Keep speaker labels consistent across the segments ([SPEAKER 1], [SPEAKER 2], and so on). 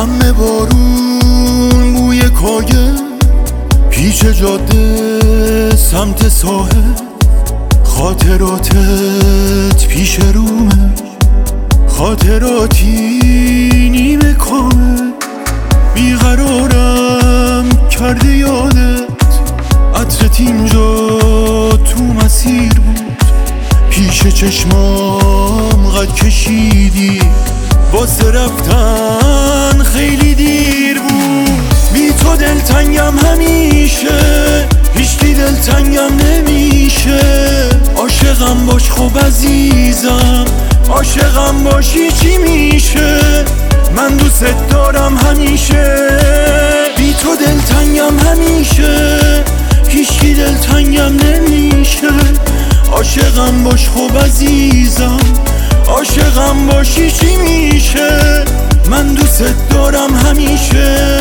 [SPEAKER 1] دم بارون بوی کاگه پیچ جاده سمت ساحل، خاطراتت پیش رومه، خاطراتی نیمه کامل. بیقرارم کرده یادت، عطرت اینجا تو مسیر بود، پیش چشمام قد کشیدی، واسه رفتن خیلی دیر بود. بی تو دلتنگم همیشه، هیچکی دلتنگم نمیشه. عاشقم باش خوب عزیزم، عاشقم باشی چی میشه؟ من دوست دارم همیشه. بی تو دلتنگم همیشه، هیچکی دلتنگم نمیشه. عاشقم باش خوب عزیزم، عاشقم باشی چی میشه؟ من دوست دارم همیشه.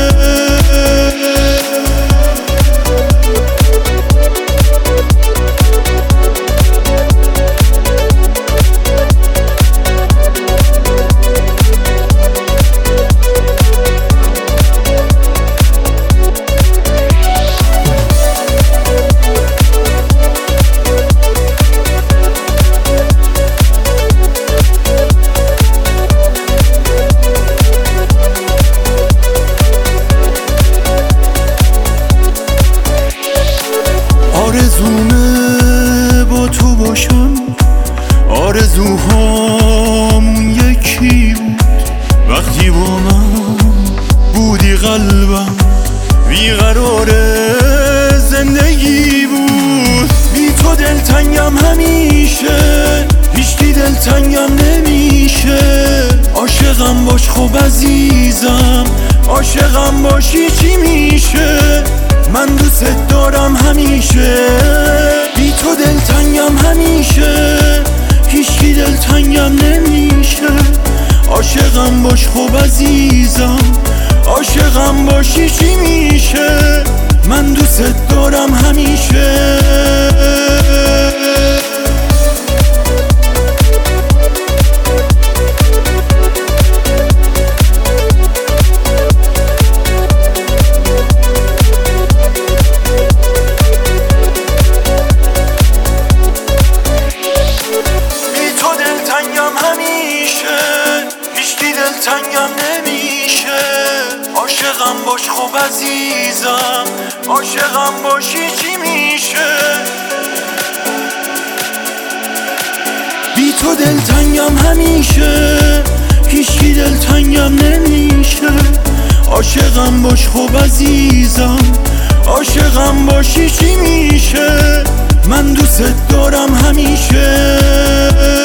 [SPEAKER 1] آرزومه با تو باشم، آرزوهامون یکی بود. وقتی با من بودی قلبم بیقرار زندگی بود. بی تو دلتنگم همیشه، هیچکی دلتنگم نمیشه. عاشقم باش خوب عزیزم، عاشقم باشی چی میشه؟ من دوست دارم همیشه. بی تو دلتنگم همیشه، هیچکی دلتنگم نمیشه. عاشقم باش خوب عزیزم، عاشقم باشی چی میشه؟ من دوست دارم همیشه. دلتنگم نمیشه. عاشقم باش خوب عزیزم، عاشقم باشی چی میشه؟ بی تو دلتنگم همیشه، هیچکی دلتنگم نمیشه. عاشقم باش خوب عزیزم، عاشقم باشی چی میشه؟ من دوست دارم همیشه.